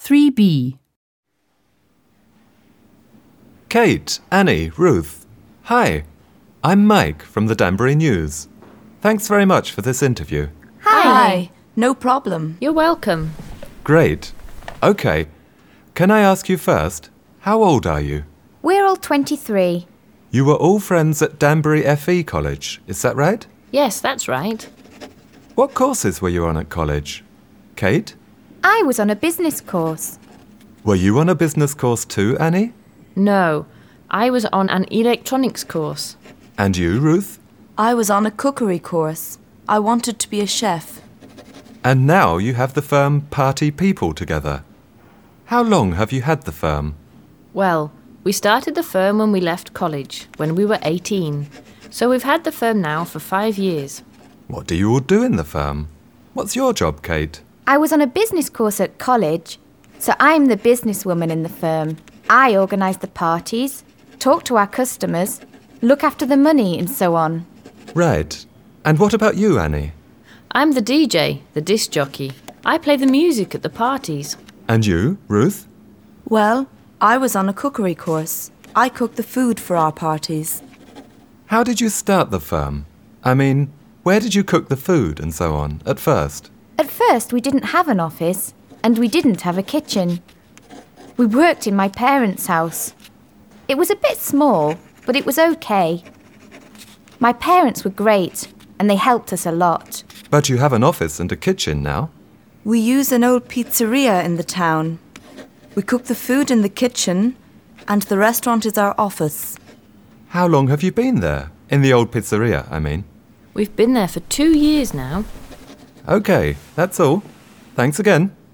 3B. Kate, Annie, Ruth. Hi, I'm Mike from the Danbury News. Thanks very much for this interview. Hi. No problem. You're welcome. Great. Okay. Can I ask you first, how old are you? We're all 23. You were all friends at Danbury FE College, is that right? Yes, that's right. What courses were you on at college? Kate? I was on a business course. Were you on a business course too, Annie? No, I was on an electronics course. And you, Ruth? I was on a cookery course. I wanted to be a chef. And now you have the firm Party People together. How long have you had the firm? Well, we started the firm when we left college, when we were 18. So we've had the firm now for 5 years. What do you all do in the firm? What's your job, Kate? I was on a business course at college, so I'm the businesswoman in the firm. I organise the parties, talk to our customers, look after the money and so on. Right. And what about you, Annie? I'm the DJ, the disc jockey. I play the music at the parties. And you, Ruth? Well, I was on a cookery course. I cooked the food for our parties. How did you start the firm? I mean, where did you cook the food and so on at first? At first we didn't have an office and we didn't have a kitchen. We worked in my parents' house. It was a bit small, but it was okay. My parents were great and they helped us a lot. But you have an office and a kitchen now. We use an old pizzeria in the town. We cook the food in the kitchen and the restaurant is our office. How long have you been there? In the old pizzeria, I mean. We've been there for 2 years now. Okay, that's all. Thanks again.